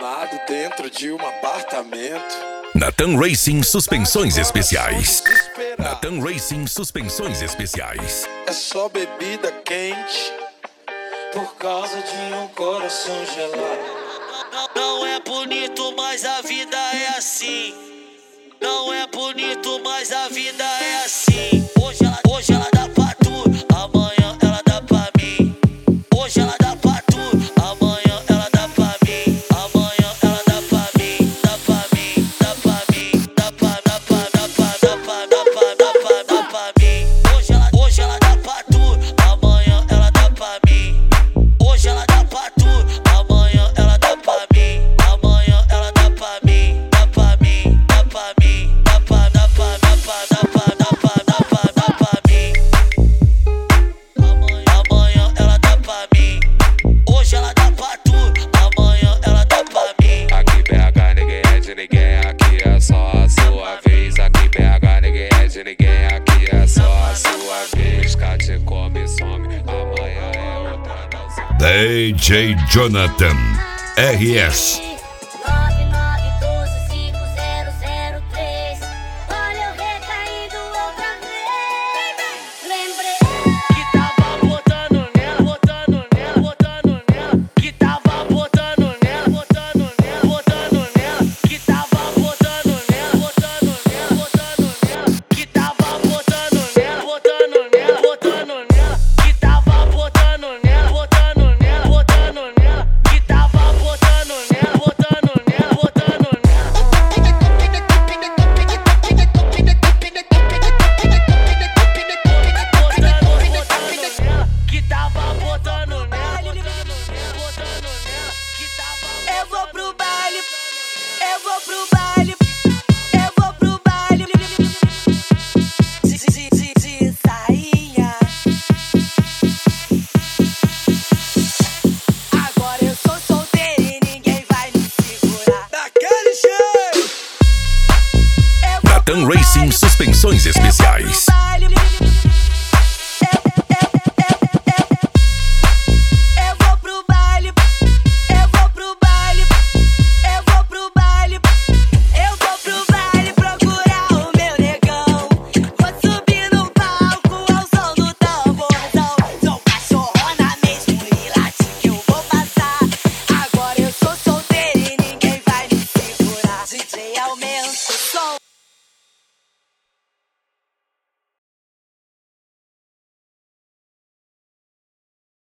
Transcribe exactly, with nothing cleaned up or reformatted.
armado dentro de um apartamento. Natan Racing Suspensões Especiais. Natan Racing Suspensões Especiais. É só bebida quente por causa de um coração gelado. Não é bonito, mas a vida é assim. Não é bonito, mas a vida é assim. Hoje ela, hoje ela dá pra tu, amanhã ela dá pra mim. Hoje ela dá pra tu, amanhã ela dá pra mim. Amanhã ela dá pra mim, dá pra mim, dá pra mim, dá pra, dá pra, dá pra, dá pra, dá pra, dá pra, dá pra mim. Hoje ela, hoje ela dá pra tu, amanhã ela dá pra mim. Hoje ela dá pra tu, amanhã ela dá pra mim. Amanhã ela dá pra mim, dá pra mim, dá pra mim, dá pra, dá pra, dá pra, dá pra, dá pra, dá pra, dá pra mim. Amanhã ela dá pra mim. Hoje ela dá pra tu, amanhã ela dá pra mim. Aqui B H ninguém é de ninguém, aqui é só a sua vez. Aqui B H ninguém é de ninguém, aqui é só a sua vez. Cate come, some, amanhã é outra dança. D J Jonathan R S. nove nove um dois cinco zero zero três. Olha eu recaindo outra vez. Lembrei Que tava botando nela, botando nela, botando nela. Que tava botando nela, botando nela, botando nela. Que tava botando nela, botando nela, botando nela. Que tava botando nela, botando nela, botando nela. Que tava botando nela, botando nela, botando nela. Que tava botando nela, botando nela, botando nela. Que tava botando nela, botando nela, botando nela. Que tava Eu vou pro baile, eu vou pro baile.